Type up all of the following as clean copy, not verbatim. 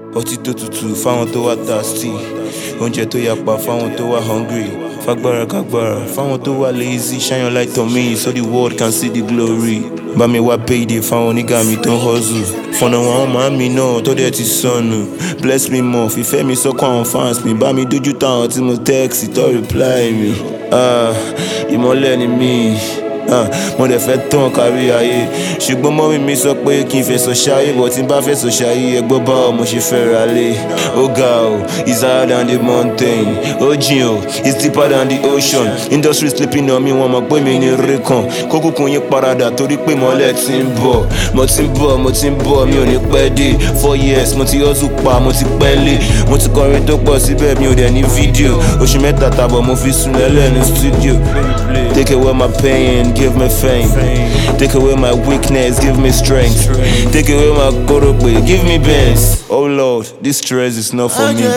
ọtí tó tutù fáwọn tó wà thirsty, oúnjẹ tó yapa fáwọn tó wà hungry, fagbára kagbára fáwọn tó wà lazy, shine your light on me so the world can see the glory. Bá mi wá payday fáwọn onígà mi tó ń hustle, fọ̀nà àwọn màá mi náà tó dẹ̀ ti sọnù. Bless me more, fìfẹ́ mi sọ́kàn àwọn fans mi, bá mi dójú táwọn tí mo text tó reply mi. Ìmọ́lẹ̀ ni mí, mo dẹ̀ fẹ́ tán kárí ayé, ṣùgbọ́n mọ́mí mi sọ pé kí n fẹsọ̀ ṣayé, but tí n bá fẹsọ̀ ṣayé ẹgbọ́ báwo mo ṣe fẹ́ ra lé. Ó ga o, it's higher than the mountain, ó jìn o, it's deeper than the ocean. Industry sleeping on me, wọ́n mọ̀ pé mi ní ré kan, kókùnkùn yín paradà torí pé mọ́lẹ̀ ti ń bọ̀. Mo ti ń bọ̀, mi ò ní pẹ́ dé. 4 years mo ti hustle pa, mo ti pẹ́ lé, mo ti kọrin tó pọ̀ síbẹ̀ mi ò dẹ̀ ní fídíò. Oṣù mẹ́ta tàbọ̀ mo fi sùn lẹ́lẹ̀ ní studio. Take away my pain, give me fame. Take away my weakness, give me strength. Take away my korope, give me best. Oh Lord, this stress is not for me.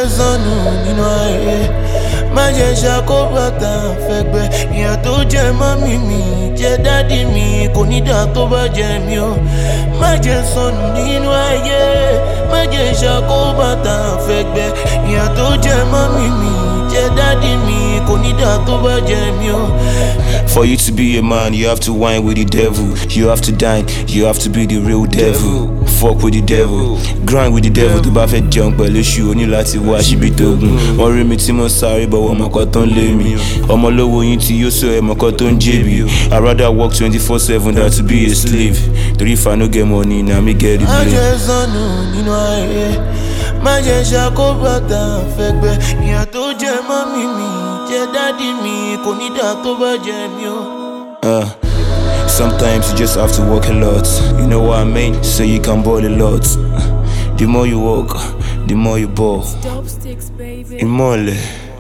Má jẹ́ ṣàkóbátà fẹ́gbẹ́, ìyà tó jẹ mọ́mí mi jẹ́ dádì mi, kò ní dà tó bá jẹ mí o. Má jẹ́ sọnù nínú ayé, má jẹ́ ṣàkóbátà fẹ́gbẹ́, ìyà tó jẹ mọ́mí mi jẹ́ dádì mi, kò ní dà tó bá jẹ mí o. For you to be a man, you have to whine with the devil. You have to dine, you have to be the real devil. Fuck with the devil, grind with the devil. Tó bá fẹ́ jẹun pẹ̀lú ṣu, o ní láti wá síbi tó gùn. Wọ́n rí mi tí mo sáré bọ̀ wọ́n mọ̀kọ́ tó ń lé mi. Ọmọ lówó yín tí yóò sọ ẹ̀ mọ̀kọ́ tó ń jèbi. I'd rather work 24/7 than to be a slave. Torí if I no get money, na me get the blame. Má jẹ́ sọnù nínú ayé, má jẹ́ ṣàkóbátà fẹ́gbẹ́, ìyà tó jẹ mọ́mí mi jẹ́ dádì mi, kò ní dà tó bá jẹ mí o. Sometimes you just have to work a lot. You know what I mean? So you can ball a lot. The more you work, the more you ball. Dope sticks, baby. Ìmọ́lẹ̀.